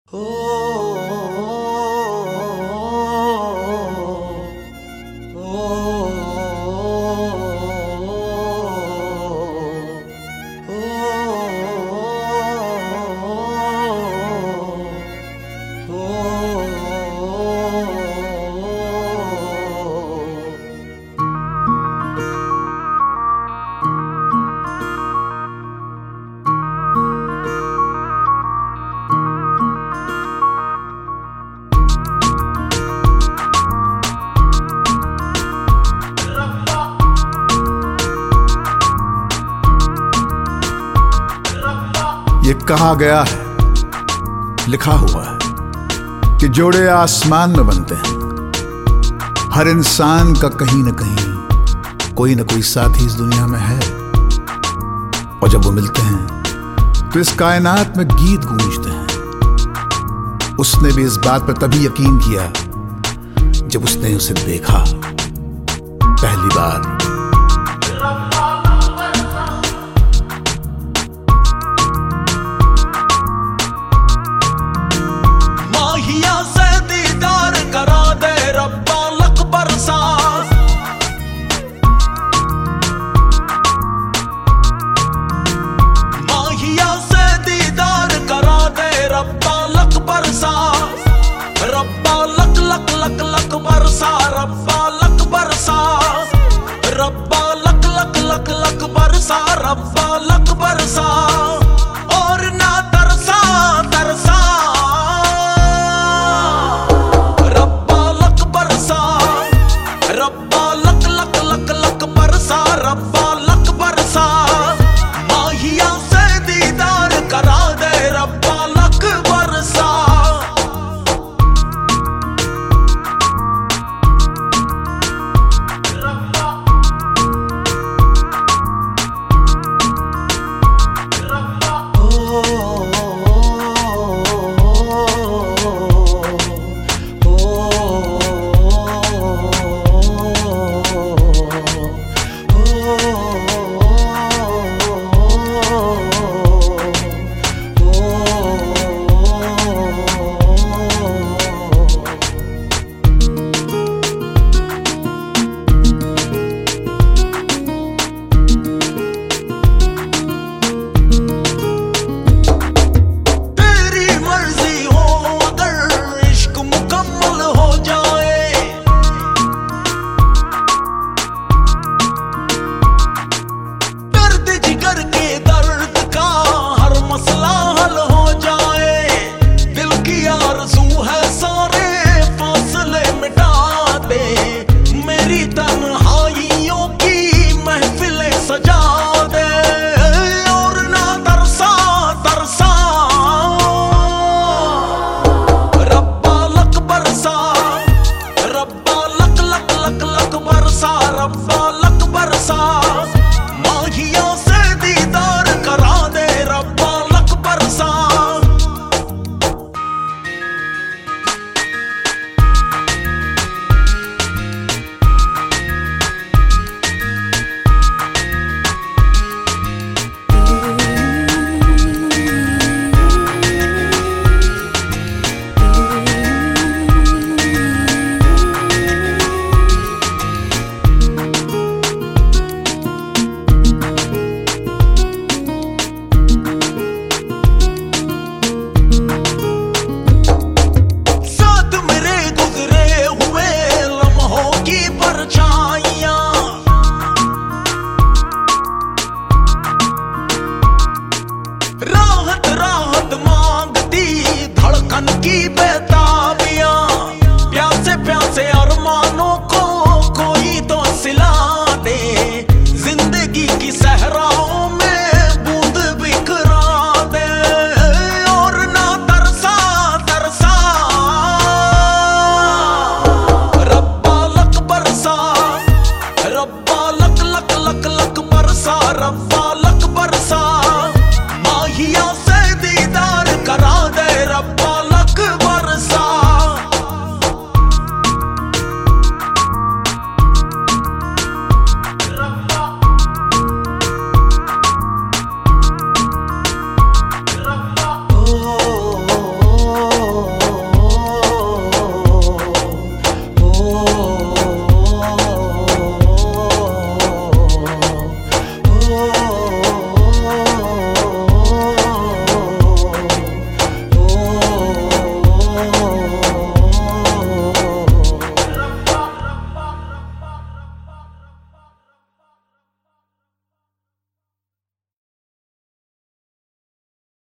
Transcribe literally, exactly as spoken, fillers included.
हो ये कहा गया है, लिखा हुआ है कि जोड़े आसमान में बनते हैं। हर इंसान का कहीं ना कहीं कोई ना कोई साथी इस दुनिया में है, और जब वो मिलते हैं तो इस कायनात में गीत गूंजते हैं। उसने भी इस बात पर तभी यकीन किया जब उसने उसे देखा पहली बार। रब्बा लक लक लक लक बरसा, रब्बा लक बरसा, रब्बा लक लक लक लक बरसा, रब्बा